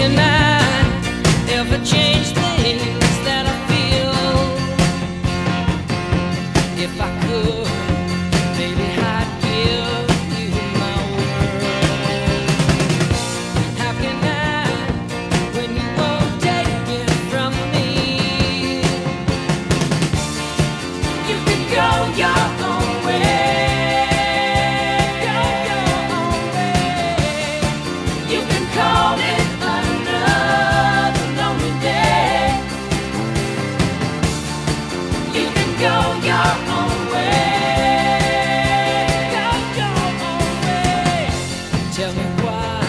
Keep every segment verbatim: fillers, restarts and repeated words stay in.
can I ever change things that I feel? If I could, baby, I'd give you my world. How can I, when you won't take it from me? You can go your own way, go your own way. You can call it another lonely day. You can go your own way, go your own way. Tell me why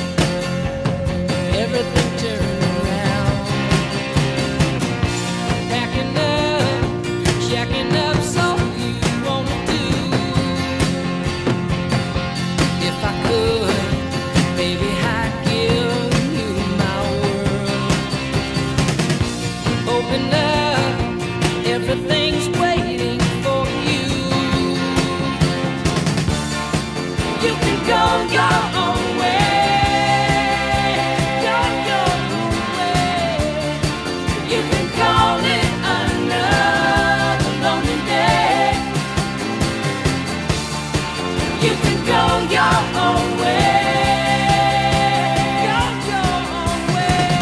everything turned around. Packing up, jacking up, so you wanna do. If I could, baby, I'd give you my world. Open up, everything's waiting for you. You can go your own way, go your own way. You can call it another lonely day. You can go your own way, go your own way.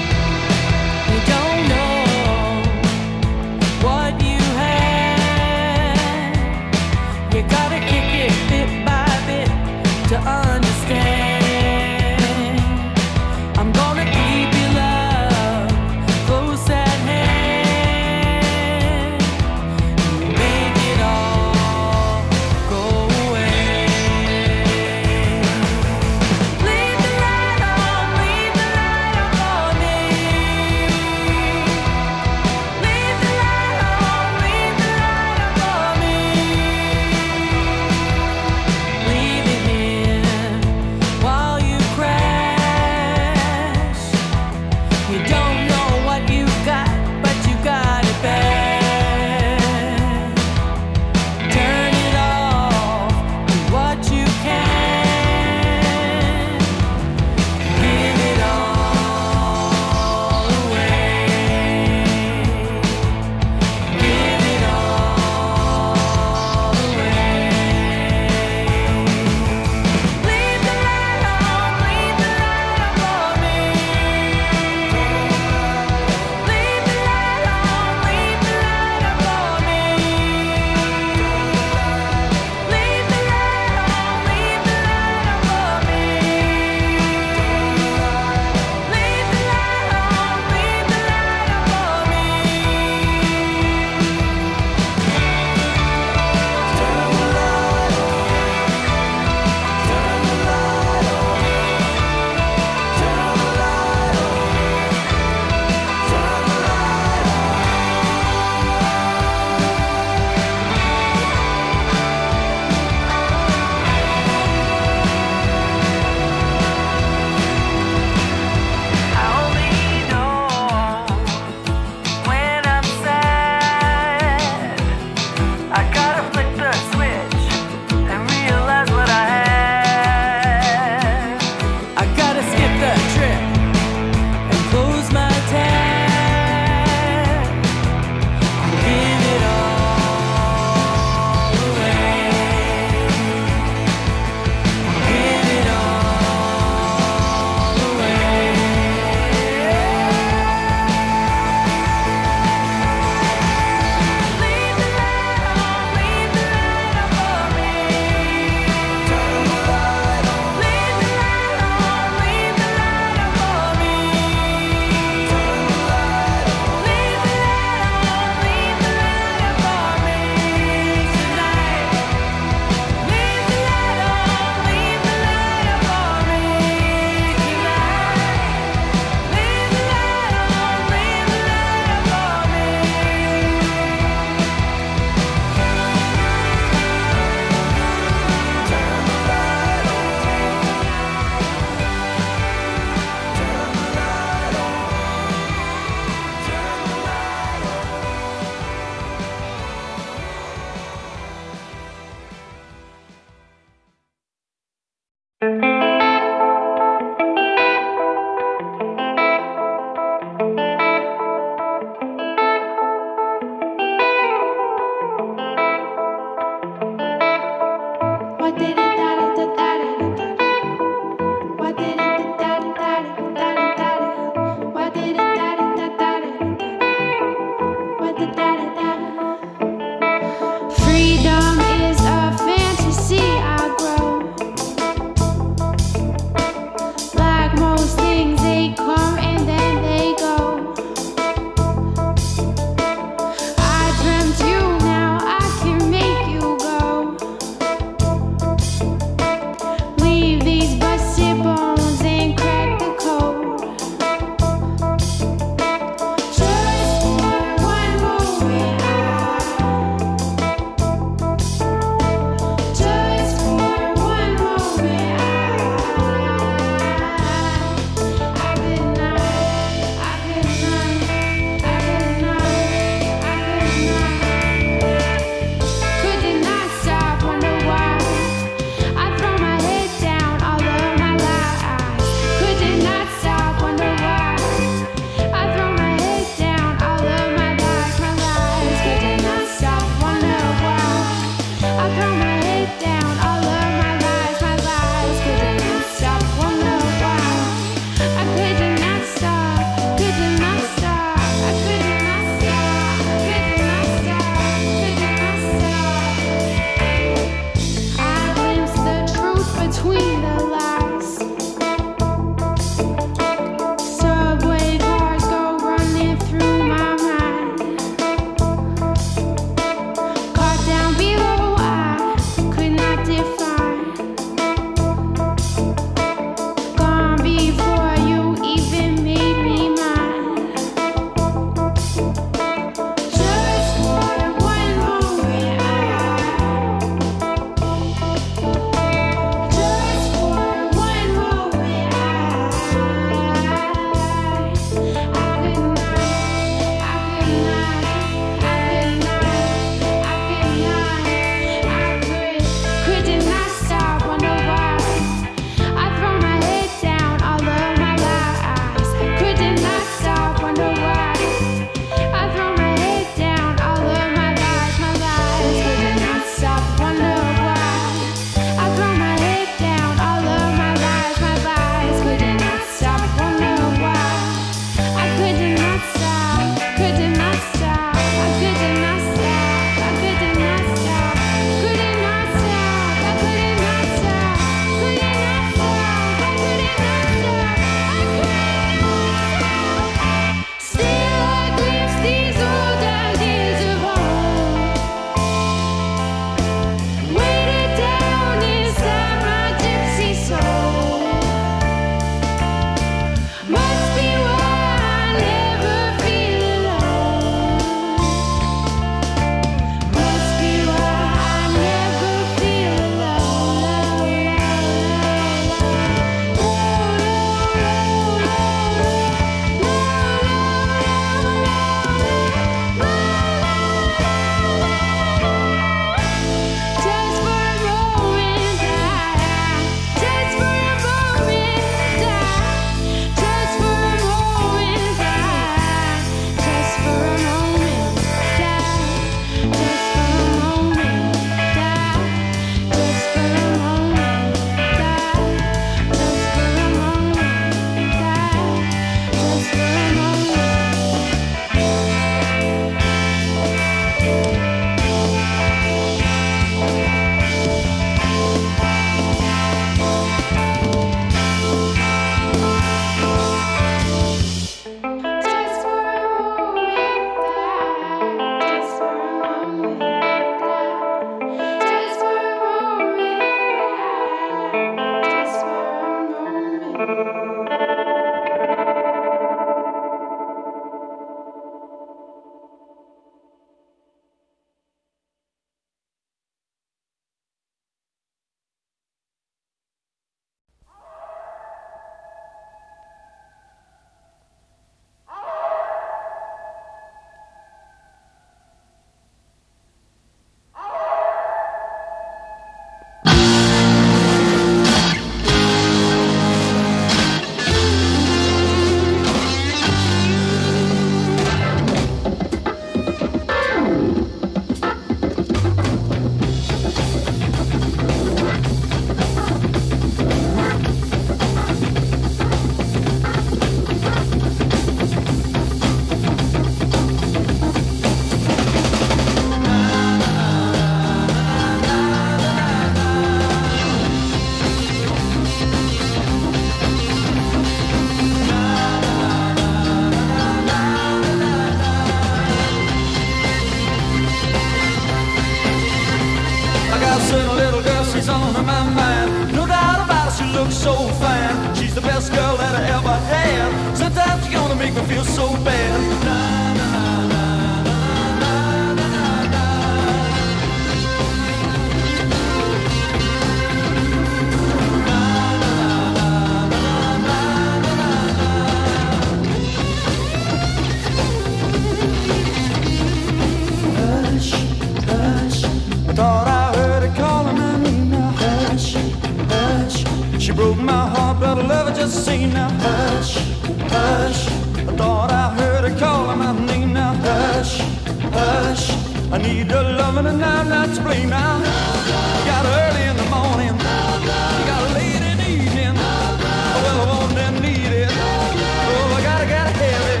just say now, hush, hush. I thought I heard her calling my name now, hush, hush. I need your loving and I'm not to blame now. You got early in the morning, you got late in the evening. Oh, well, I want and need it. Oh, I gotta, gotta have it.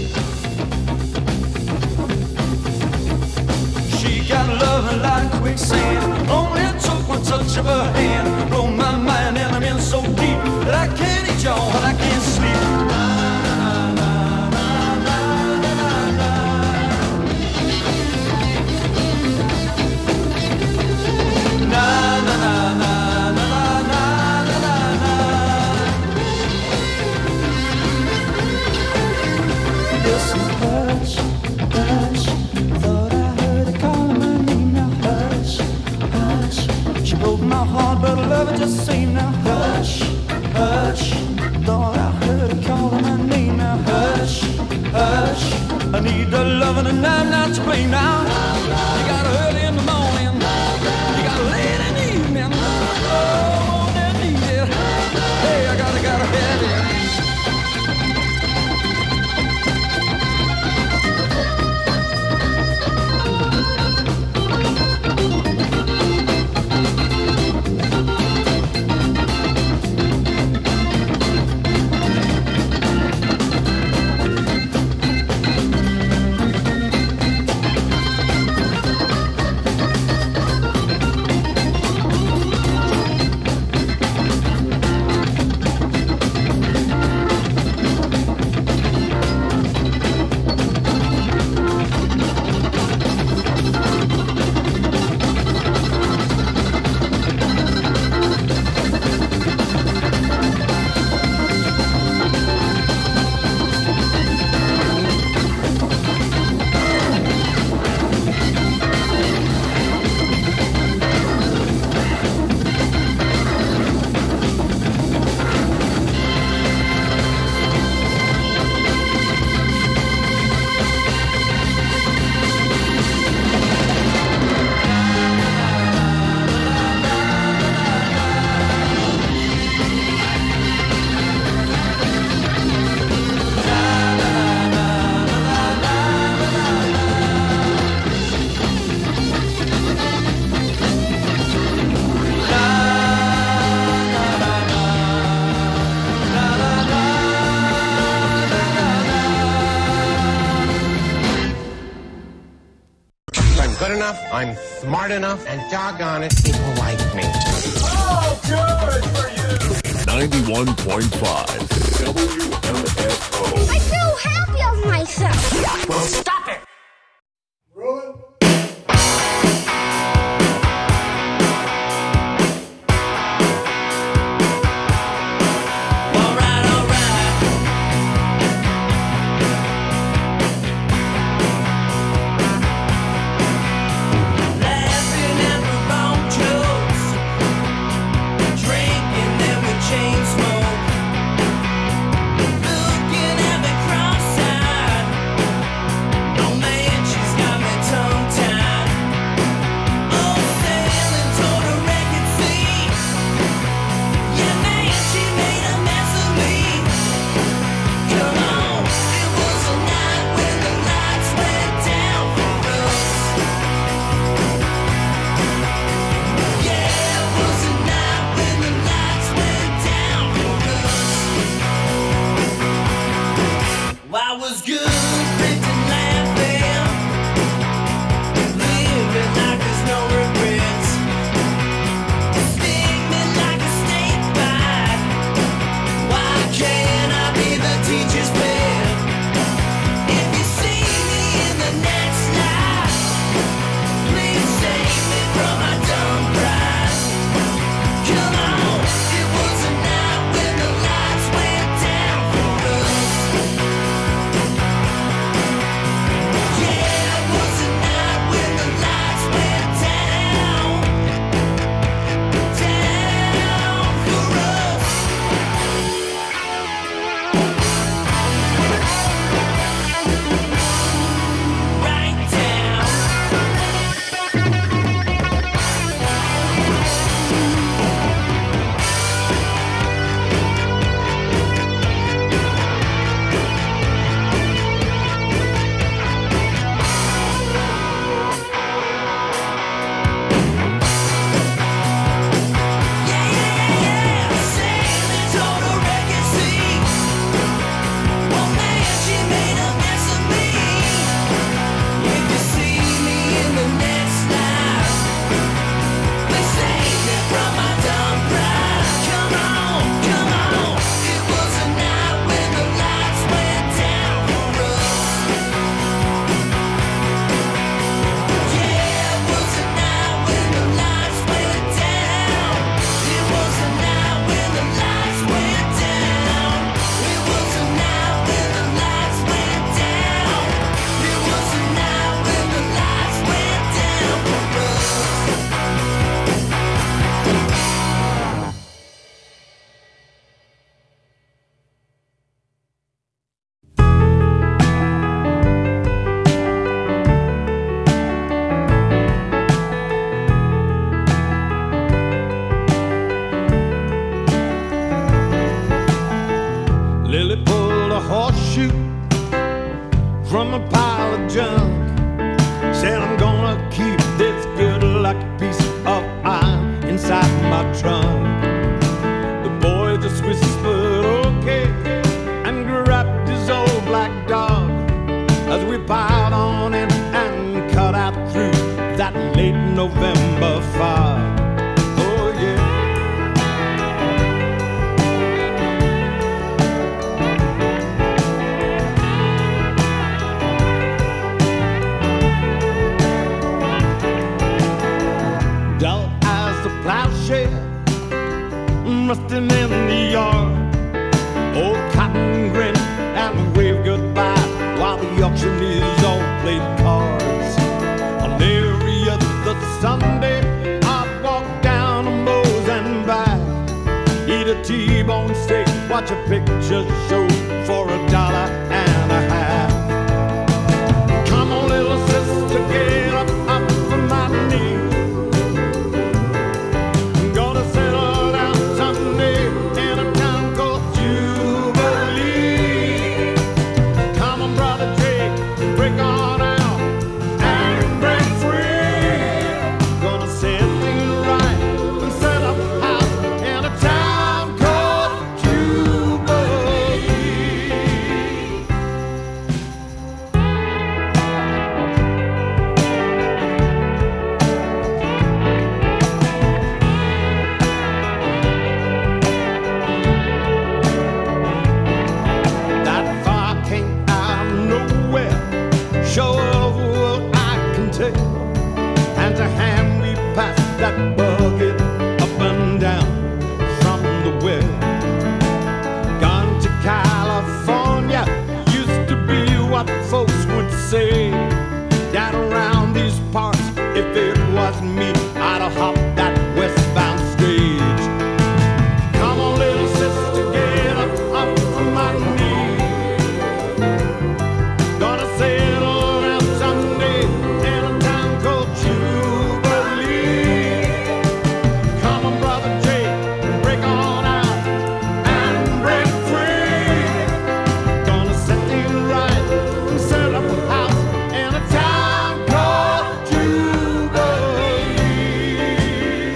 She got loving like quicksand. Only took one touch of her hand. Blow my mind and I'm in so deep that I can't eat y'all and I can't sleep. But love it just say now, hush, hush. Thought I heard her calling my name now, hush, hush. I need the loving and I'm not to blame now. You got early in the morning, you got late in the evening. Oh, I need it. Hey, I gotta, gotta have it. I'm smart enough, and doggone it, people like me. Oh, good for you! ninety-one point five W M F O. I feel happy of myself. Well, stop it! Rolling. Chain smoke, looking at me cross-eyed. from a pile of junk. Said I'm gonna keep this good luck piece of iron inside my trunk. The boy just whispered okay and grabbed his old black dog as we piled on in and cut out through that late November fog. Oh yeah. Dull as the plowshare rusting in the yard. Old Cotton grinned and waved goodbye while the auctioneers all played cards. On every other Sunday, I'd walk down to Moe's and back, eat a T-bone steak, watch a picture show for a dollar and a half. Come on, little sister, get up, up from my knee. I'm gonna settle down someday in a town called Jubilee. Come on, brother Jake, break on out and break free. Gonna set things right and set up a house in a town called Jubilee. That far came out of nowhere, sure of what I can tell. And to hand me past that bucket up and down from the well. Gone to California used to be what folks would say. Down around these parts, if it was me, I'd have hopped that westbound stage. Come on, little sister, get up, up from my knee. Gonna settle down someday in a town called Jubilee. Come on, brother Jake, break on out and break free. Gonna set things right and set up a house in a town called Jubilee.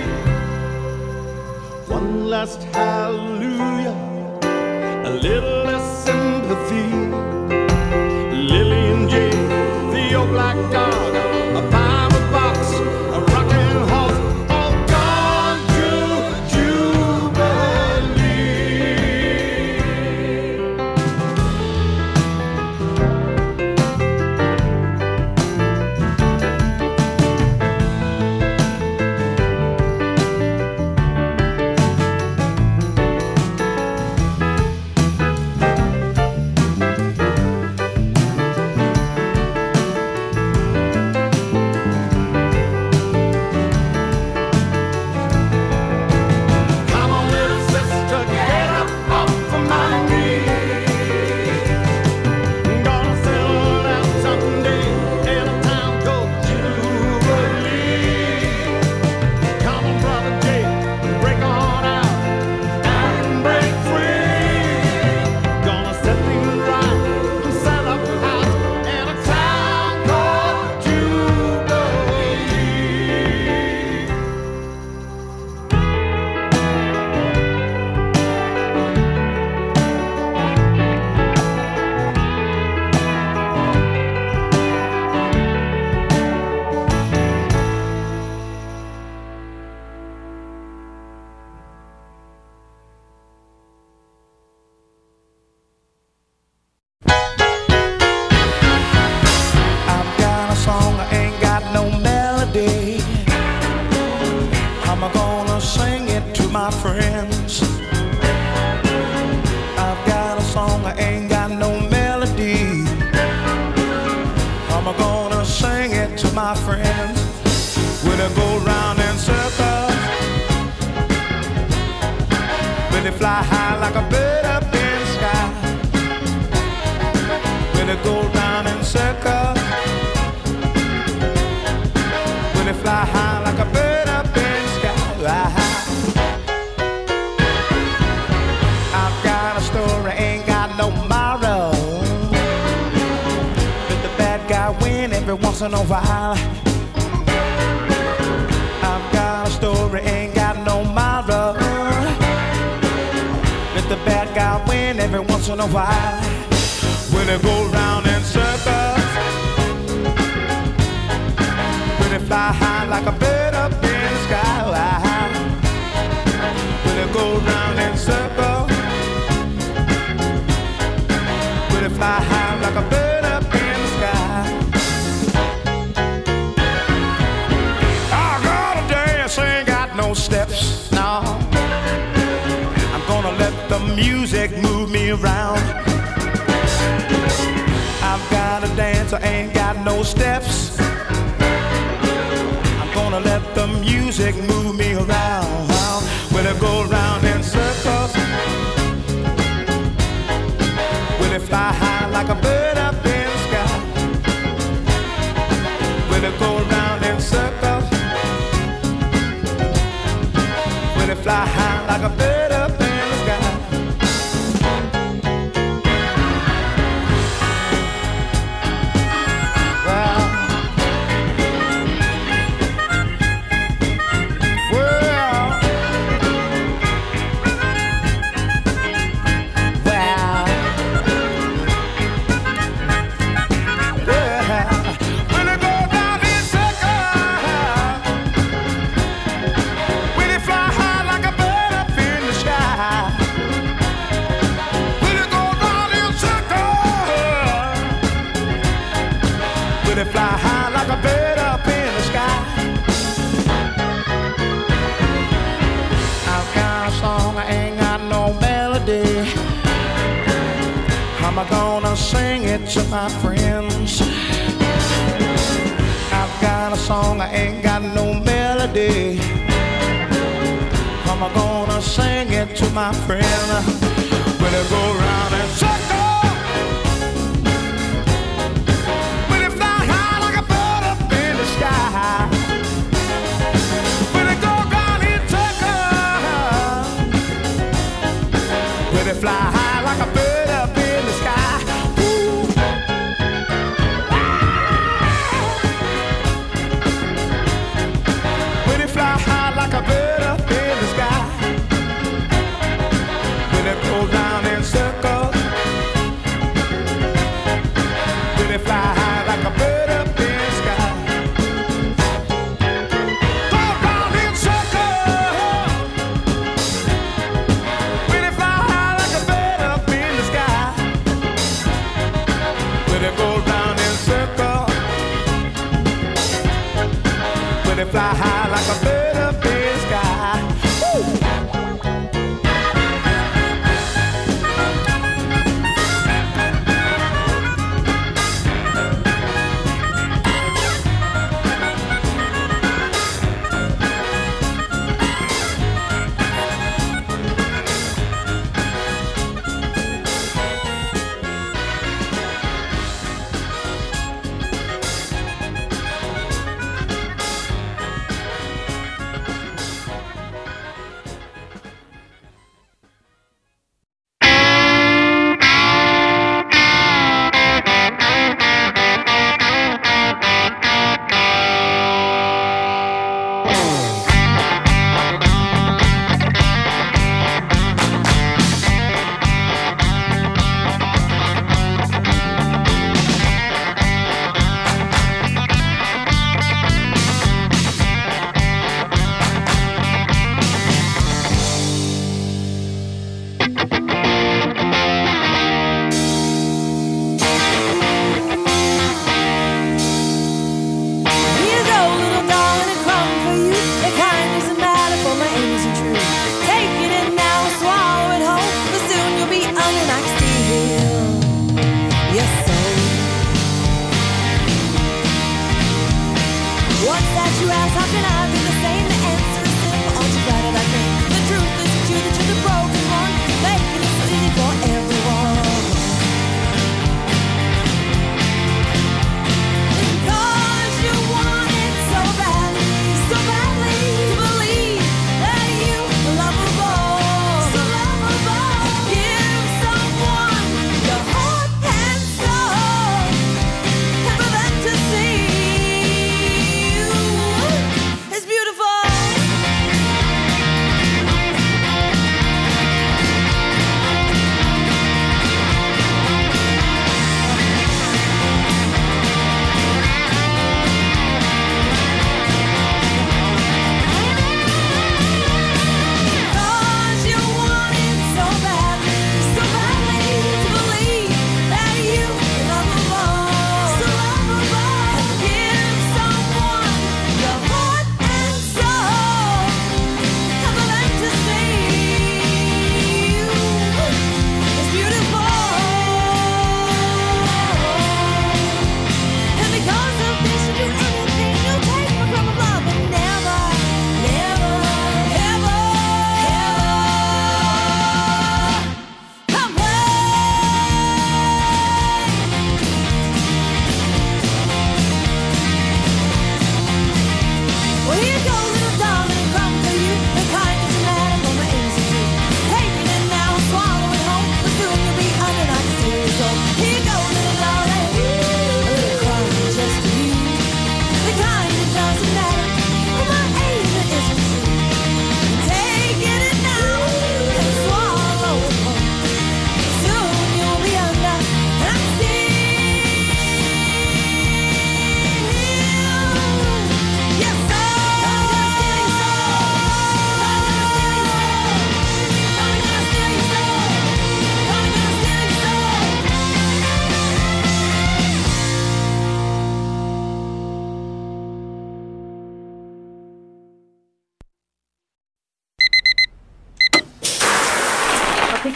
One last hallelujah, a little less sympathy. Lily and Jay, the old black dog, a pirate box, a rocking horse, all gone to Jubilee. Come on, little sister, get up off of my knee. Gonna settle down someday in a town called Jubilee. Come on, brother Jake, break on out and break free. Gonna set things right and set up a house in a town called Jubilee. I've got a song, I ain't got no melody. I'm gonna sing it to my friends. I've got a song, I ain't got no melody. I'm gonna sing it to my friends. When I go round in circles, when they fly high like a bird up in the sky. When they go round in circles, when they fly high like a bird up in the sky. I've got a story, ain't got no moral. wind every once in a while. I've got a story, ain't got no moral. Let the bad guy win every once in a while. When it go round in circles, when it fly high like a bird up in the sky. When it go round in circles, when it fly high like a bird up in the sky. I gotta dance, ain't got no steps, no. I'm gonna let the music move me around. I've got a dance, I ain't got no steps. I'm gonna let the music move me around. Will it go round in circles? Will it fly high like a bird up in the sky? Will it go round in circles? Will it fly high like a bird up in the sky? Fly high like a bird up in the sky. I've got a song, I ain't got no melody. How am I gonna sing it to my friends? I've got a song, I ain't got no melody. How am I gonna sing it to my friend? Will it go round and circle? Fly high like a bird up in the sky. Ooh. When it fly high like a bird up in the sky. When it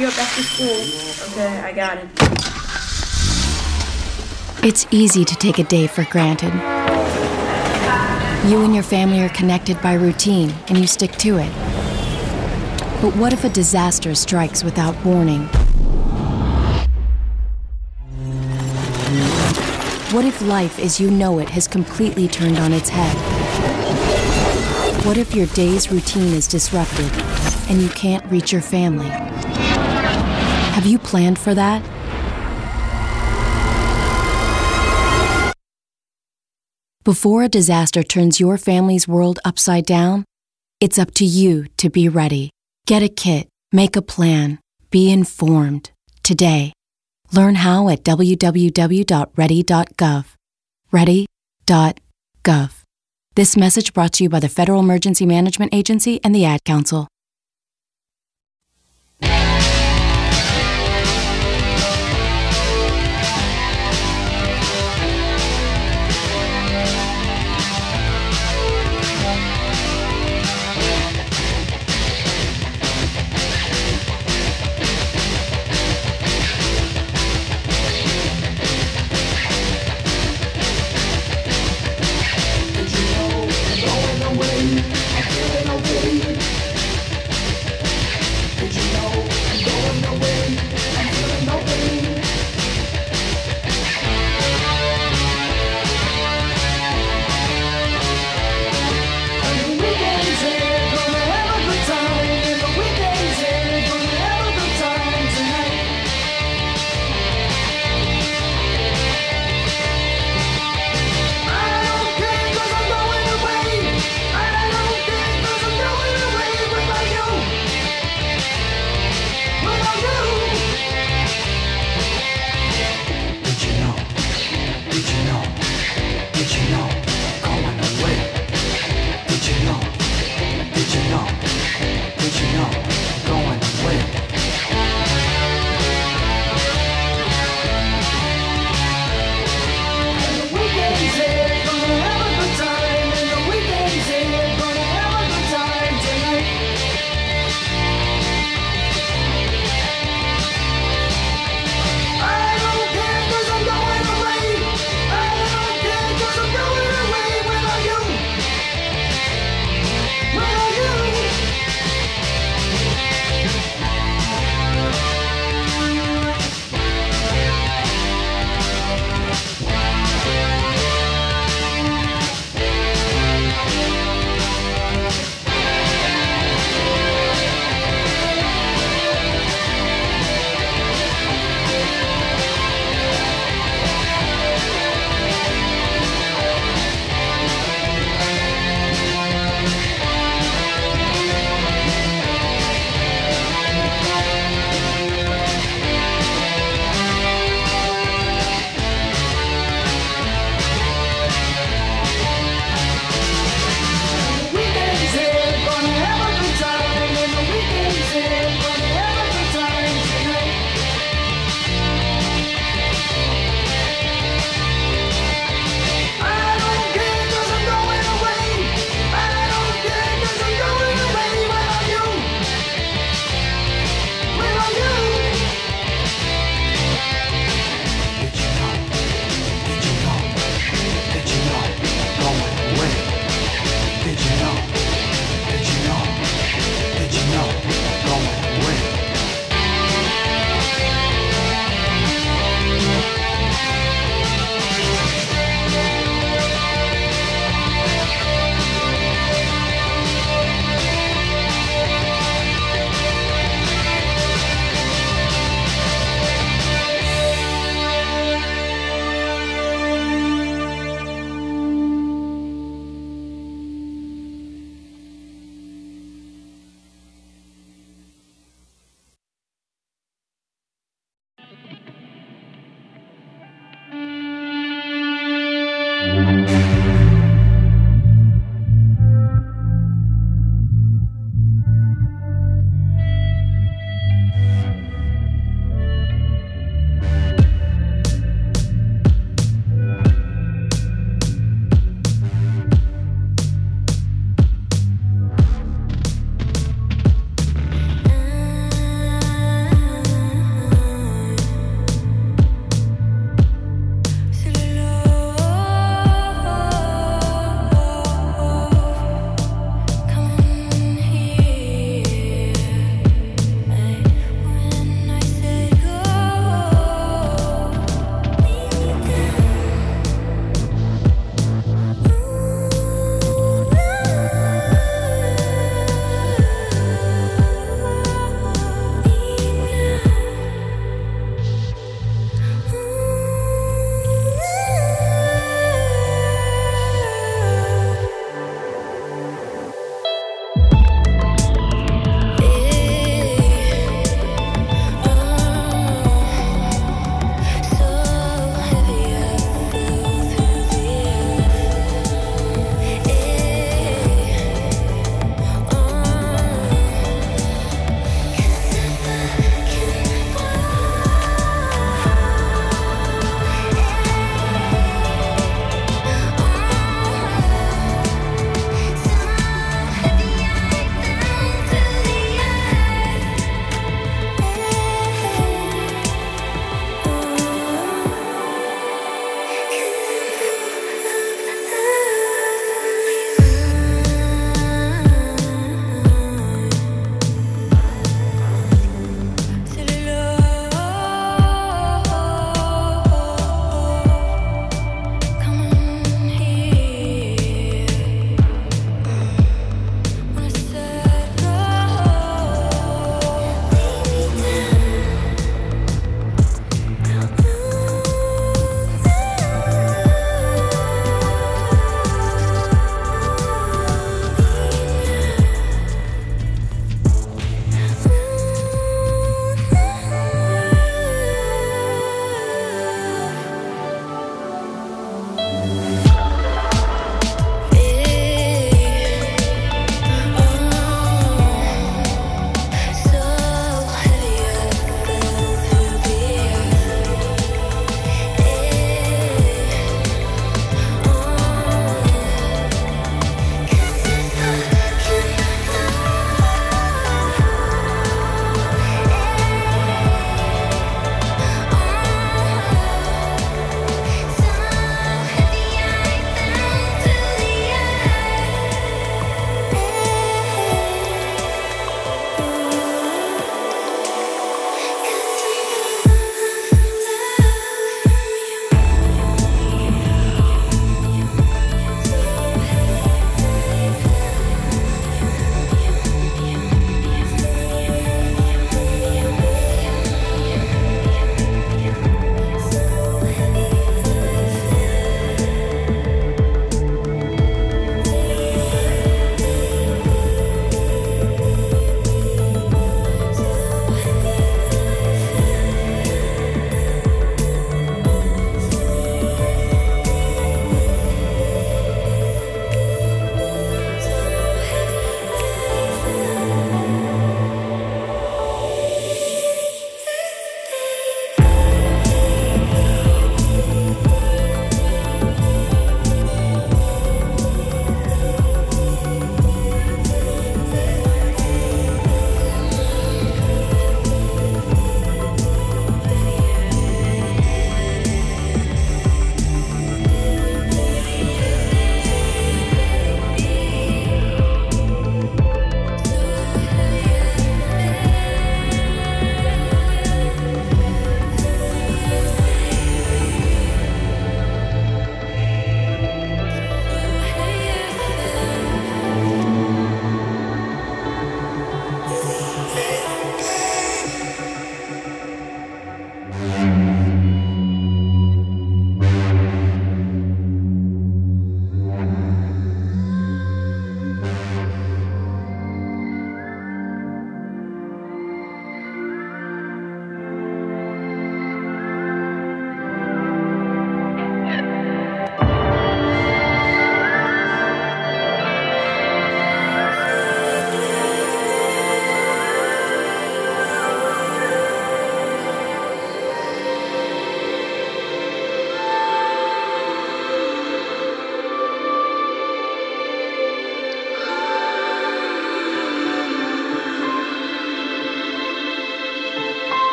you up after school. Okay, I got it. It's easy to take a day for granted. You and your family are connected by routine, and you stick to it. But what if a disaster strikes without warning? What if life as you know it has completely turned on its head? What if your day's routine is disrupted and you can't reach your family? Have you planned for that? Before a disaster turns your family's world upside down, it's up to you to be ready. Get a kit, make a plan, be informed today. Learn how at w w w dot ready dot gov. ready dot gov. This message brought to you by the Federal Emergency Management Agency and the Ad Council. Did you know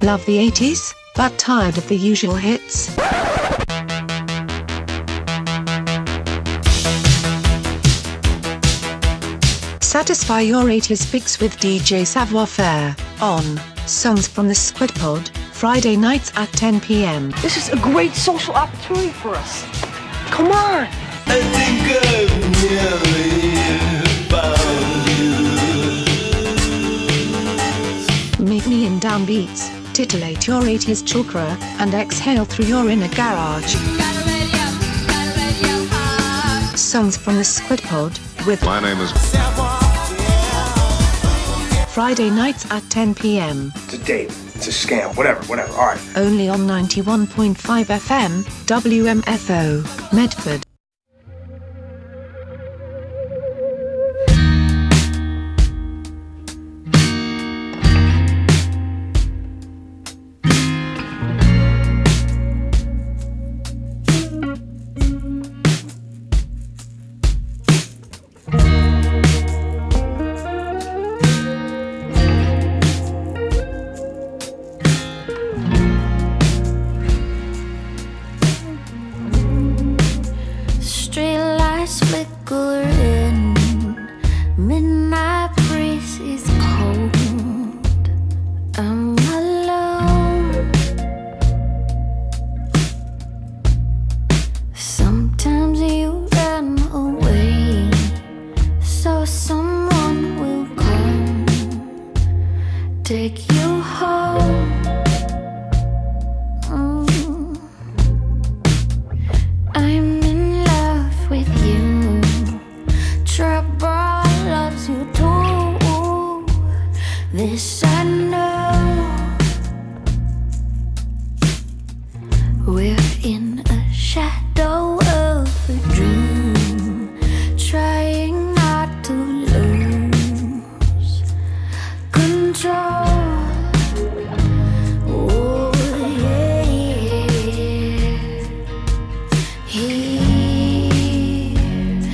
Love the eighties, but tired of the usual hits? Satisfy your eighties fix with D J Savoir Faire on Songs from the Squid Pod, Friday nights at ten p m. This is a great social opportunity for us. Come on! I think I've nearly found you. Meet me in downbeats, titillate your eighties chakra, and exhale through your inner garage. Songs from the Squid Pod, with My name is Friday nights at ten p m. It's a date. It's a scam. Whatever, whatever. All right. Only on ninety-one point five F M, W M F O, Medford.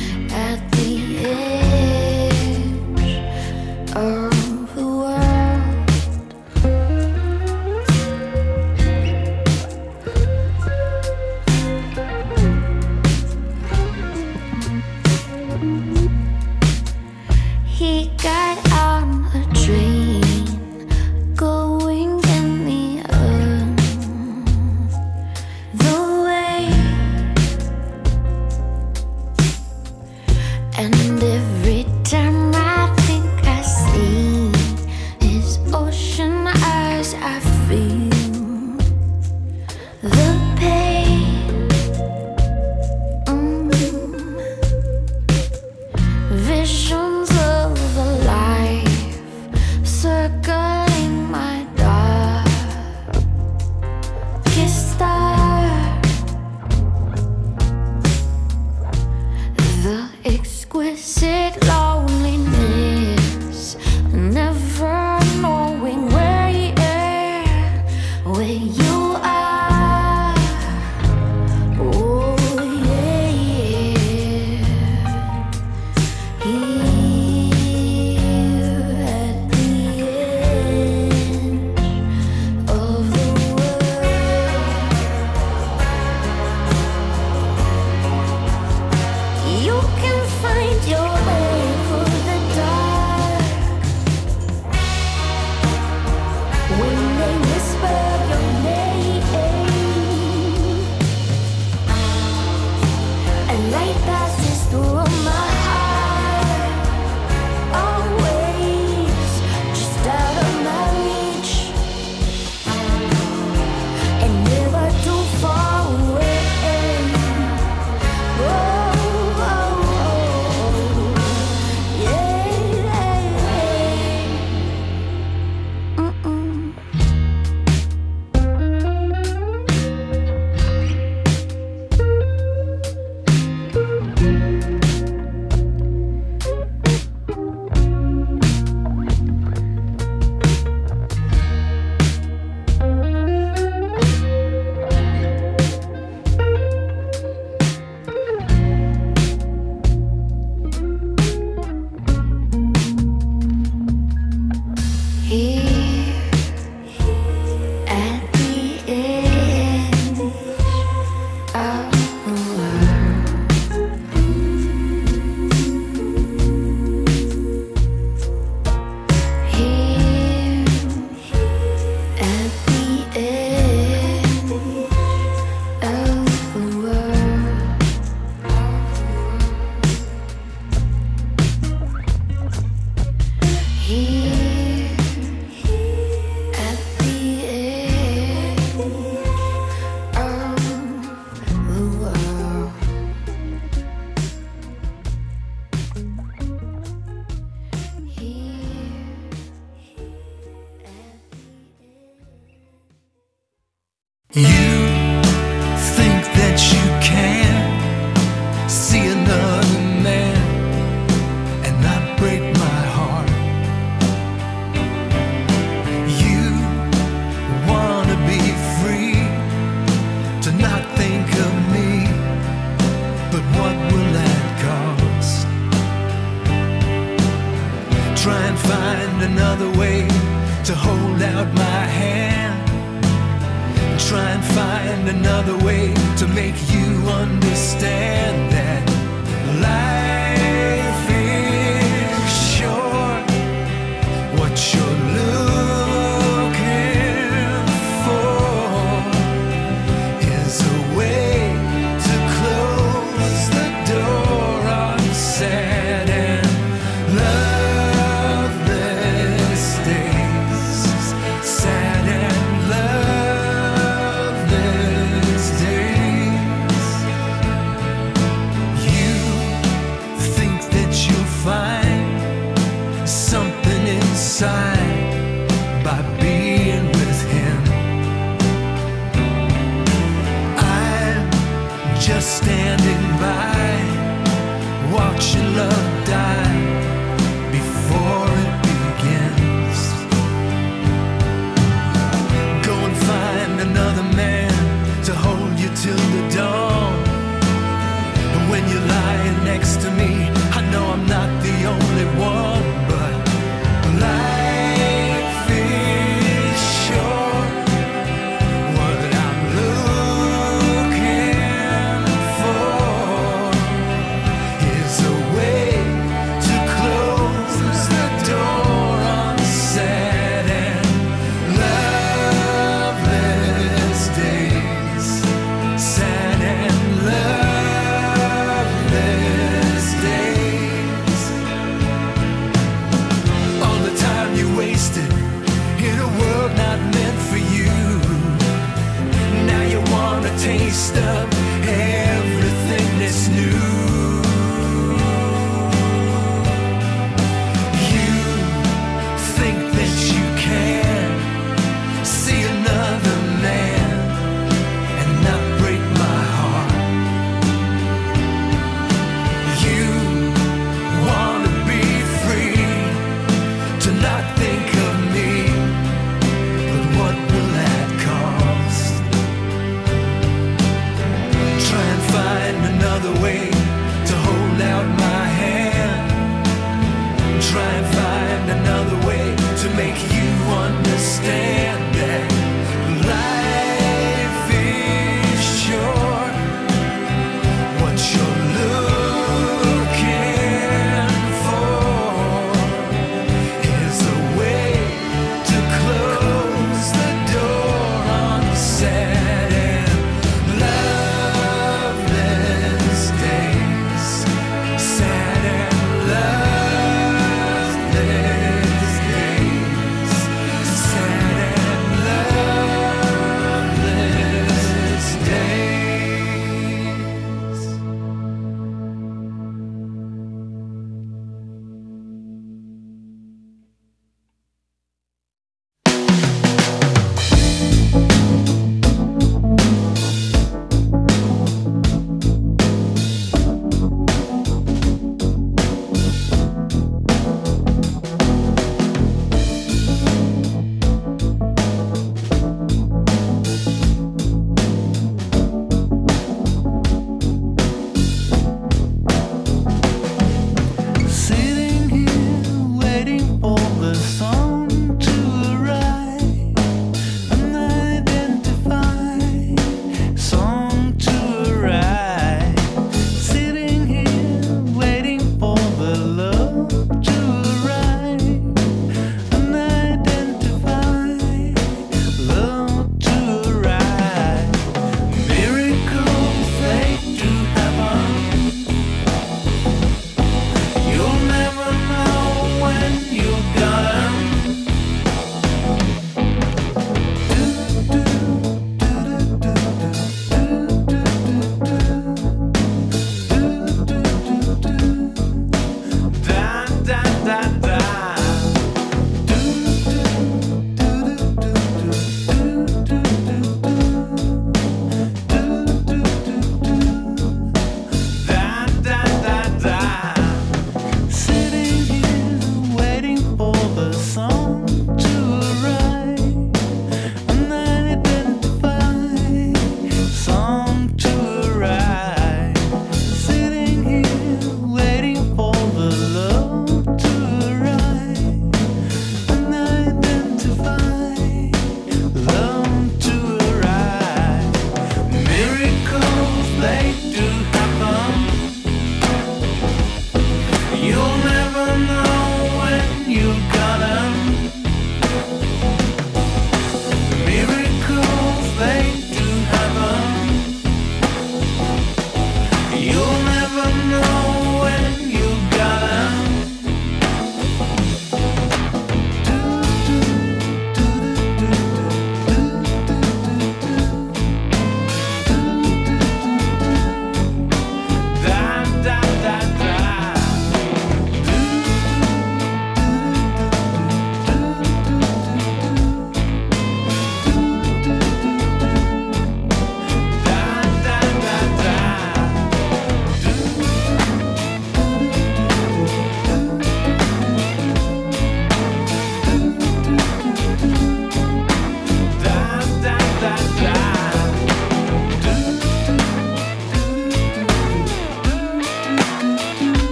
Of the world Here at the end of the world. You think that you can see another man and not break my heart. You wanna be free to not think of me, but what will that cost? Try and find another way to hold out my hand. Try and find another way to make you understand that life is short. What you're looking for is a way to close the door on sad and loveless days. Sad and loveless days. You think that you'll find something inside by being with him. I'm just standing by, watching love die before it begins. Go and find another man to hold you till the dawn. And when you're lying next to me, I know I'm not the only one, but life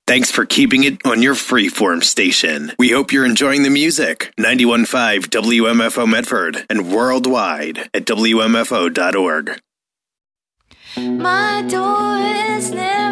Thanks for keeping it on your freeform station. We hope you're enjoying the music. ninety-one point five W M F O Medford and worldwide at W M F O dot org. My door is never